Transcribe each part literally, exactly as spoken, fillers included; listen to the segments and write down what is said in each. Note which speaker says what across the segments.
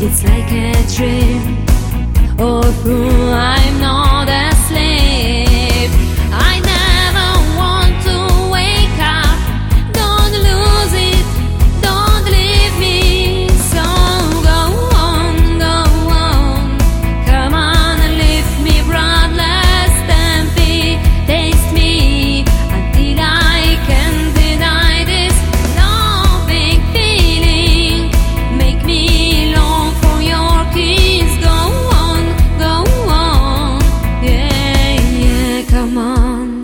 Speaker 1: It's like a dream, or through I'm not a slave. I never want to wake up. Don't lose it, don't leave me. So go on, go on. Come on and lift me breathless, tempy. Taste me until I can deny this loving feeling. Make me long for your kiss. Go on, go on. Yeah, yeah, come on.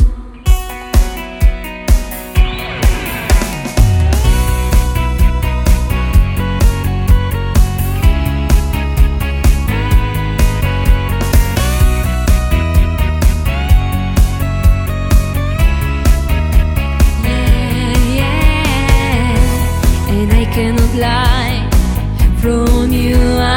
Speaker 1: Yeah, yeah. And I cannot lie from you.